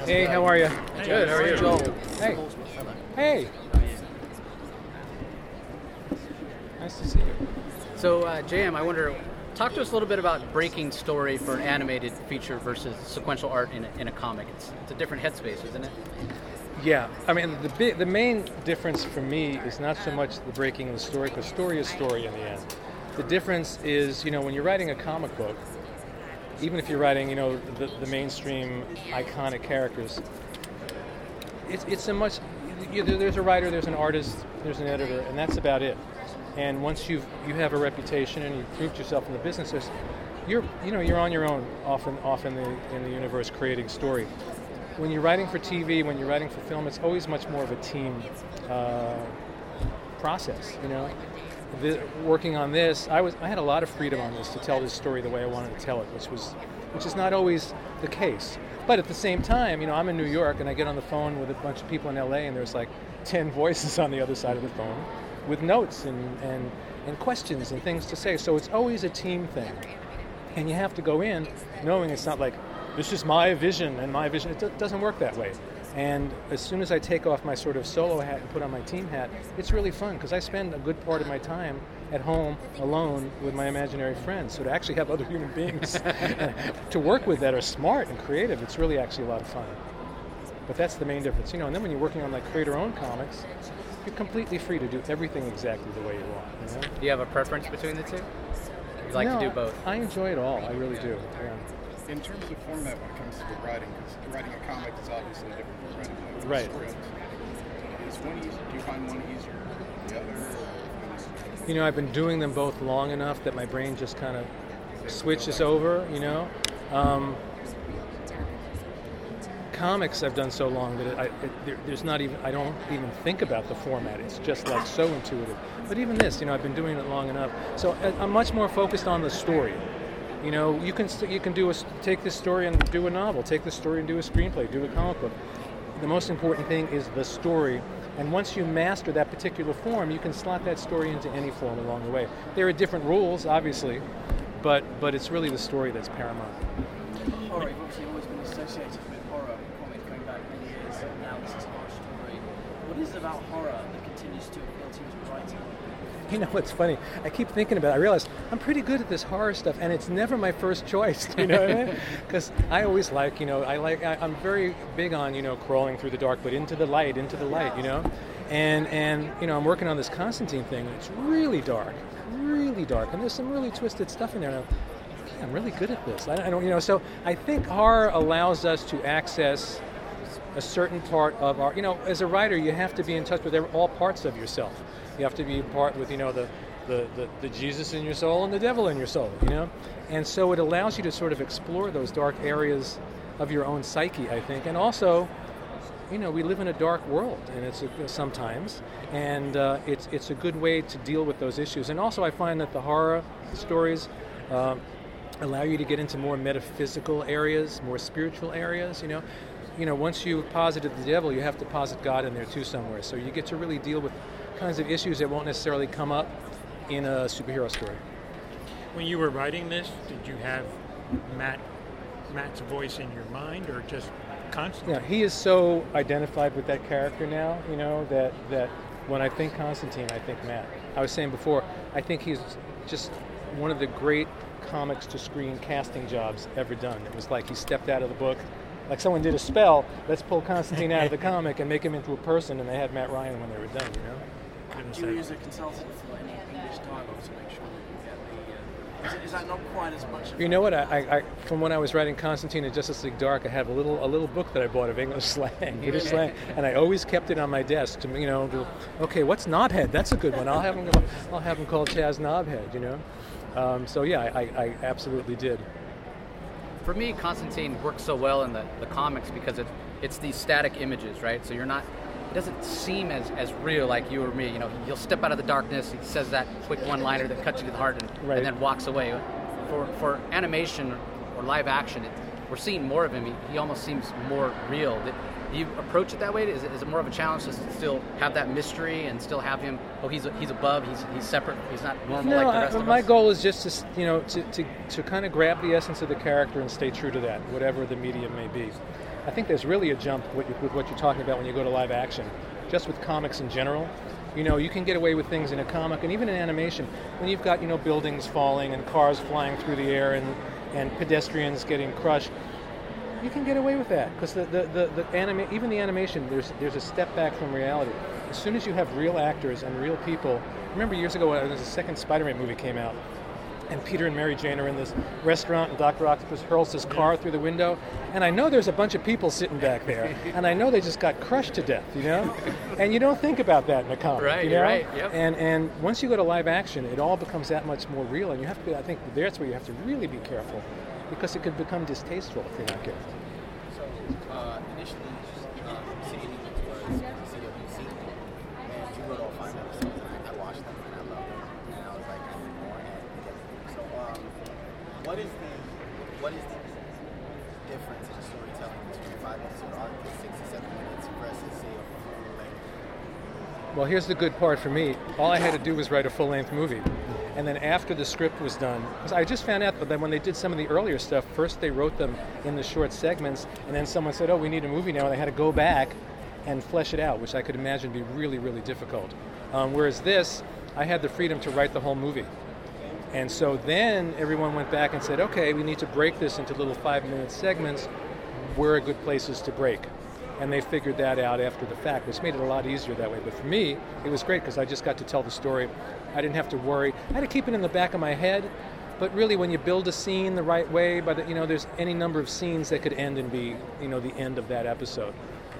Hey, how are you? Good, how are you? Joel. Hey. Hey. Nice to see you. So, JM, I wonder, talk to us a little bit about breaking story for an animated feature versus sequential art in a comic. It's a different headspace, isn't it? Yeah, I mean, the main difference for me is not so much the breaking of the story, because story is story in the end. The difference is, when you're writing a comic book, even if you're writing, the mainstream iconic characters, it's a much, there's a writer, there's an artist, there's an editor, and that's about it. And once you have a reputation and you've proved yourself in the business, you're on your own off in the universe creating story. When you're writing for TV, when you're writing for film, it's always much more of a team process. Working on this, I had a lot of freedom on this to tell this story the way I wanted to tell it, which is not always the case. But at the same time, I'm in New York and I get on the phone with a bunch of people in LA and there's like 10 voices on the other side of the phone with notes and questions and things to say. So it's always a team thing. And you have to go in knowing it's not like, this is my vision and my vision. It doesn't work that way. And as soon as I take off my sort of solo hat and put on my team hat, it's really fun because I spend a good part of my time at home alone with my imaginary friends. So to actually have other human beings to work with that are smart and creative, it's really actually a lot of fun. But that's the main difference. And then when you're working on like creator-owned comics, you're completely free to do everything exactly the way you want. Do you have a preference between the two? You like to do both? I enjoy it all. I really do. Yeah. In terms of format when it comes to the writing, because writing a comic is obviously different from writing a right. script. Is one easier? Do you find one easier than the other? I've been doing them both long enough that my brain just kind of switches over, Comics I've done so long that there's not even, I don't even think about the format. It's just like so intuitive. But even this, I've been doing it long enough. So I'm much more focused on the story. You can take this story and do a novel, take this story and do a screenplay, do a comic book. The most important thing is the story, and once you master that particular form, you can slot that story into any form along the way. There are different rules, obviously, but it's really the story that's paramount. Horror, you've obviously always been associated with horror comics going back many years, and now this is Horror Story. What is it about horror that continues to appeal to you as a writer? It's funny. I keep thinking about it. I realize I'm pretty good at this horror stuff, and it's never my first choice. You know what I mean? Because I always I'm very big on crawling through the dark, but into the light. And I'm working on this Constantine thing. And it's really dark, and there's some really twisted stuff in there. And I'm really good at this. I don't. So I think horror allows us to access a certain part of our. As a writer, you have to be in touch with all parts of yourself. You have to be part with, the Jesus in your soul and the devil in your soul, And so it allows you to sort of explore those dark areas of your own psyche, I think. And also, we live in a dark world, and it's sometimes, and it's a good way to deal with those issues. And also I find that the horror stories allow you to get into more metaphysical areas, more spiritual areas, Once you've posited the devil, you have to posit God in there too somewhere. So you get to really deal with kinds of issues that won't necessarily come up in a superhero story. When you were writing this, did you have Matt's voice in your mind, or just Constantine? Yeah, he is so identified with that character now, that when I think Constantine, I think Matt. I was saying before, I think he's just one of the great comics to screen casting jobs ever done. It was like he stepped out of the book. Like someone did a spell, let's pull Constantine out of the comic and make him into a person, and they had Matt Ryan when they were done, Do you use a consultant for any English dialogue to make sure that you get the... Is that not quite as much? You know what? I from when I was writing Constantine and Justice League Dark, I have a little book that I bought of English slang, British slang, and I always kept it on my desk to okay, what's knobhead? That's a good one. I'll have him called Chaz Knobhead. So yeah, I absolutely did. For me, Constantine works so well in the comics because it's these static images, right? So it doesn't seem as real like you or me. He'll step out of the darkness, he says that quick one-liner that cuts you to the heart and then walks away. For animation or live action, we're seeing more of him. He almost seems more real. Do you approach it that way? Is it more of a challenge to still have that mystery and still have him? Oh, he's above. He's separate. He's not normal like the rest of us. My goal is just to kind of grab the essence of the character and stay true to that, whatever the medium may be. I think there's really a jump with what you're talking about when you go to live action, just with comics in general. You can get away with things in a comic and even in animation when you've got buildings falling and cars flying through the air and pedestrians getting crushed. You can get away with that because even the animation, there's a step back from reality. As soon as you have real actors and real people, remember years ago when the second Spider-Man movie came out, and Peter and Mary Jane are in this restaurant, and Dr. Octopus hurls his car through the window, and I know there's a bunch of people sitting back there, and I know they just got crushed to death, and you don't think about that in a comic, right? You're right. Yep. And once you go to live action, it all becomes that much more real, and you have to be, I think that's where you have to really be careful, because it could become distasteful if you're not careful. So initially, seeing you was CWC, and you wrote all 5 episodes. I watched them and I loved them, and I was like, I need more. So, what is the difference in storytelling between 5 episode arc and 6 to 7 minutes versus say a full length? Well, here's the good part for me. All I had to do was write a full-length movie. And then after the script was done, because I just found out that when they did some of the earlier stuff, first they wrote them in the short segments, and then someone said, oh, we need a movie now, and they had to go back and flesh it out, which I could imagine be really, really difficult. Whereas this, I had the freedom to write the whole movie. And so then everyone went back and said, okay, we need to break this into little 5-minute segments. Where are good places to break? And they figured that out after the fact, which made it a lot easier that way. But for me, it was great because I just got to tell the story. I didn't have to worry. I had to keep it in the back of my head. But really, when you build a scene the right way, there's any number of scenes that could end and be, the end of that episode.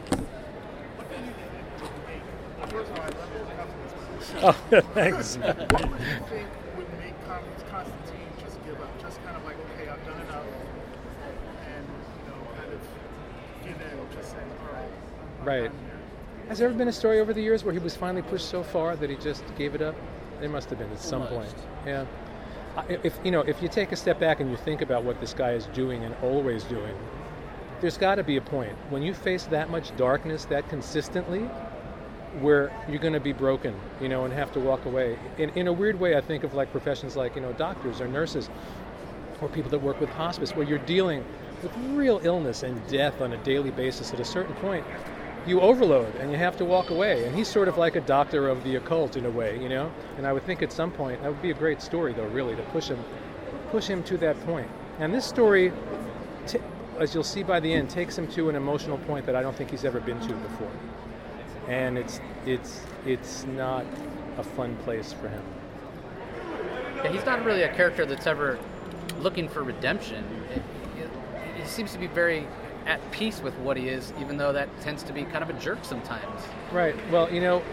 Oh, thanks. What would you think would make Constantine just give up? Just kind of like, okay, I've done enough, and kind of give in, just saying, all right. Right. Has there ever been a story over the years where he was finally pushed so far that he just gave it up? There must have been at some point. Yeah. If you take a step back and you think about what this guy is doing and always doing, there's got to be a point when you face that much darkness that consistently, where you're going to be broken, and have to walk away. In a weird way, I think of like professions like doctors or nurses, or people that work with hospice, where you're dealing with real illness and death on a daily basis. At a certain point, you overload and you have to walk away. And he's sort of like a doctor of the occult in a way, And I would think at some point that would be a great story, though, really, to push him to that point. And this story, as you'll see by the end, takes him to an emotional point that I don't think he's ever been to before. And it's not a fun place for him. Yeah, he's not really a character that's ever looking for redemption. He seems to be very at peace with what he is, even though that tends to be kind of a jerk sometimes. Right. Well,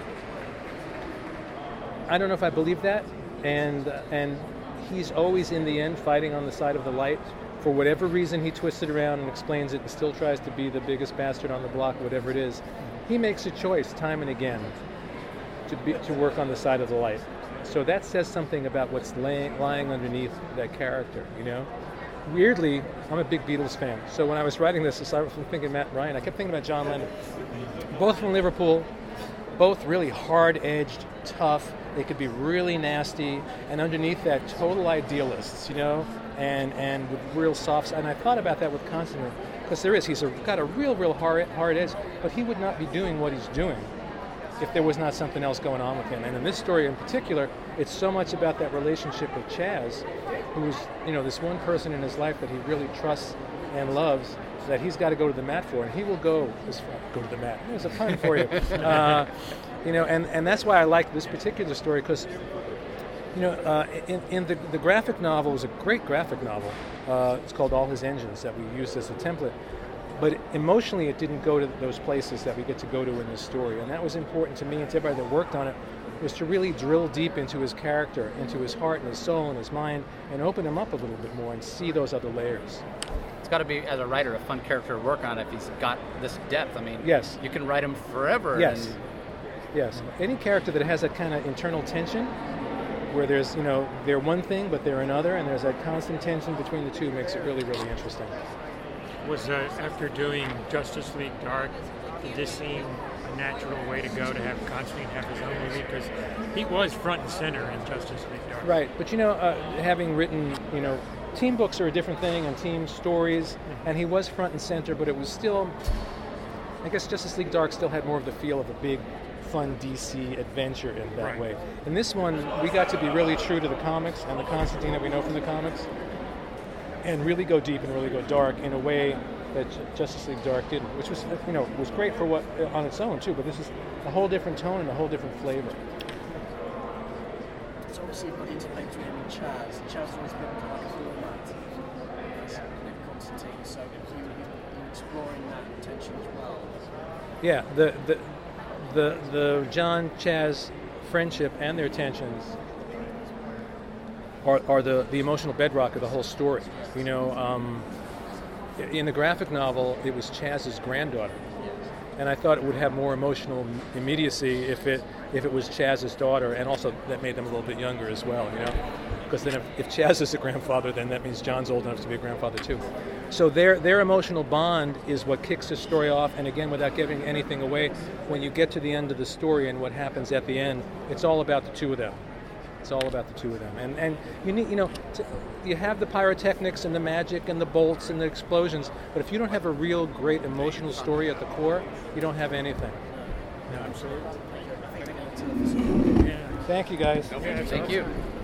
I don't know if I believe that, and he's always in the end fighting on the side of the light. For whatever reason, he twists it around and explains it and still tries to be the biggest bastard on the block, whatever it is. He makes a choice time and again to work on the side of the light. So that says something about what's lying underneath that character, Weirdly, I'm a big Beatles fan. So when I was writing this, aside from thinking Matt and Ryan, I kept thinking about John Lennon. Both from Liverpool, both really hard-edged, tough. They could be really nasty, and underneath that, total idealists, and with real softs. And I thought about that with Constantine, because he's got a real hard edge, but he would not be doing what he's doing if there was not something else going on with him. And in this story in particular, it's so much about that relationship with Chaz, who's, this one person in his life that he really trusts and loves, that he's got to go to the mat for, and he will go to the mat. There's a pun for you. And that's why I like this particular story, because, in the graphic novel, it was a great graphic novel. It's called All His Engines, that we used as a template. But emotionally, it didn't go to those places that we get to go to in this story. And that was important to me and to everybody that worked on it, was to really drill deep into his character, into his heart and his soul and his mind, and open him up a little bit more and see those other layers. It's got to be, as a writer, a fun character to work on if he's got this depth. I mean, yes. You can write him forever. Yes. Yes. Any character that has that kind of internal tension, where there's, they're one thing, but they're another, and there's that constant tension between the two, makes it really, really interesting. Was after doing Justice League Dark, did this seem a natural way to go to have Constantine have his own movie? Because he was front and center in Justice League Dark. Right, but having written, team books are a different thing and team stories, and he was front and center, but it was still, I guess Justice League Dark still had more of the feel of a big, fun DC adventure in that way. In this one, we got to be really true to the comics and the Constantine that we know from the comics, and really go deep and really go dark in a way that Justice League Dark didn't, which was, was great for what on its own too. But this is a whole different tone and a whole different flavor. So obviously you've got the interplay between him and Chaz. Chaz has always been kind of like a format as Constantine, so you're exploring that tension as well. Yeah, the John Chaz friendship and their tensions are the emotional bedrock of the whole story. In the graphic novel, it was Chaz's granddaughter, and I thought it would have more emotional immediacy if it was Chaz's daughter, and also that made them a little bit younger as well. Because then if Chaz is a grandfather, then that means John's old enough to be a grandfather too. So their emotional bond is what kicks the story off. And again, without giving anything away, when you get to the end of the story and what happens at the end, it's all about the two of them. It's all about the two of them. And you need, you have the pyrotechnics and the magic and the bolts and the explosions, but if you don't have a real great emotional story at the core, you don't have anything. No, absolutely. Thank you, guys. Thank you.